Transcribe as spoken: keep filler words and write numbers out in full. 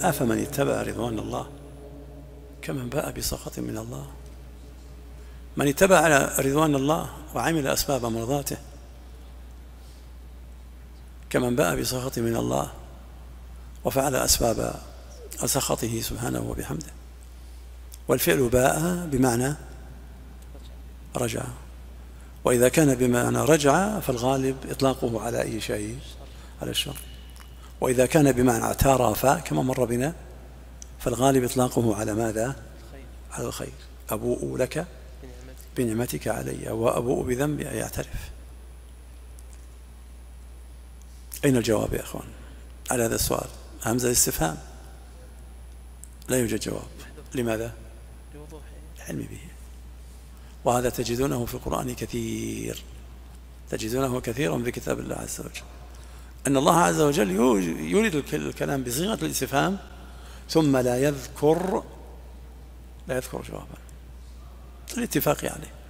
أفمن اتبع رضوان الله كمن باء بسخط من الله. من اتبع رضوان الله وعمل أسباب مرضاته كمن باء بسخط من الله وفعل أسباب سخطه سبحانه وبحمده. والفعل باء بمعنى رجع، وإذا كان بمعنى رجع فالغالب إطلاقه على أي شيء؟ على الشر. وإذا كان بمعنى اعترف كما مر بنا فالغالب إطلاقه على ماذا؟ على الخير. أبوء لك بنعمتك علي وأبوء بذنبي أي يعترف. أين الجواب يا أخوان على هذا السؤال؟ همزة الاستفهام لا يوجد جواب. لماذا؟ العلم به. وهذا تجدونه في القرآن كثير، تجدونه كثيرا في كتاب الله عز وجل، أن الله عز وجل يريد الكلام بصيغة الاستفهام ثم لا يذكر لا يذكر جوابا الاتفاق عليه.